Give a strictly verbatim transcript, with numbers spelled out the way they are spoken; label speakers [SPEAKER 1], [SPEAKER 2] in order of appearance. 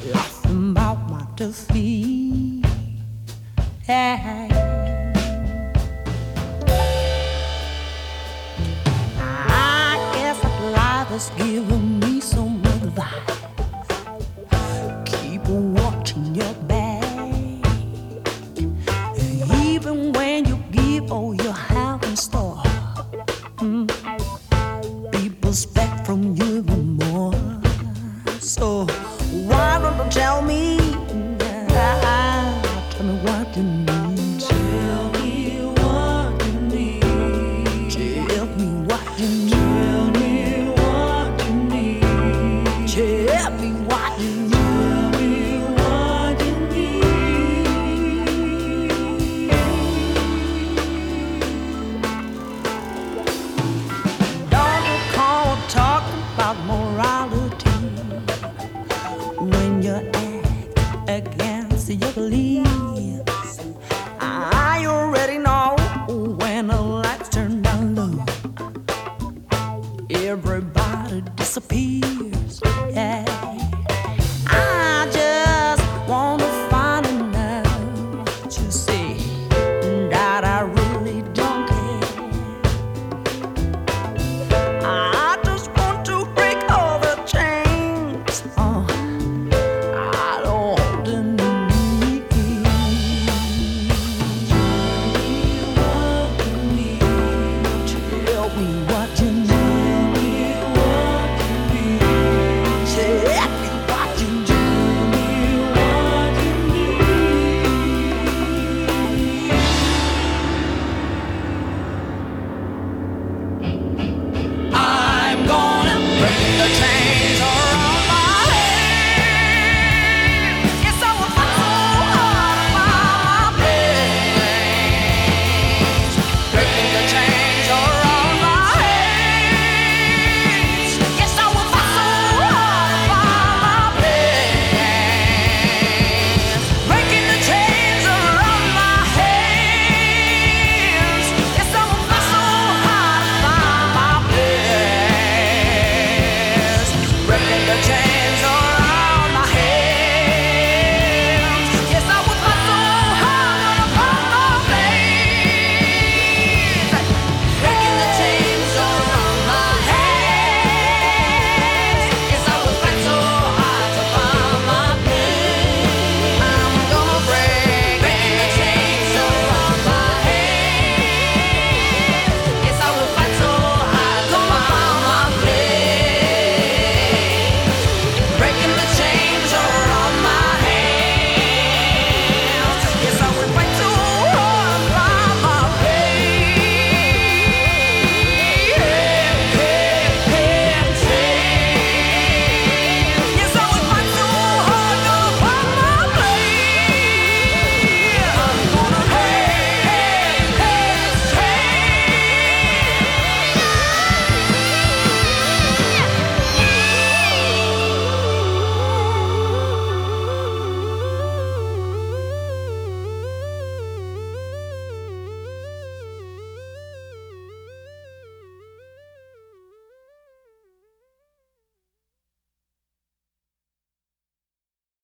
[SPEAKER 1] lost about what to feel. Yeah. I guess that life has given me some advice. Keep watching your back, even when you give all you have in store. Mm. People expect from you even more. So why don't you tell me? Yeah, tell me what you need. Tell me what you need. Tell me what you need. Tell me what you need. Tell me what you need. Tell me what you need. Don't you call talking about morality when you act against your belief.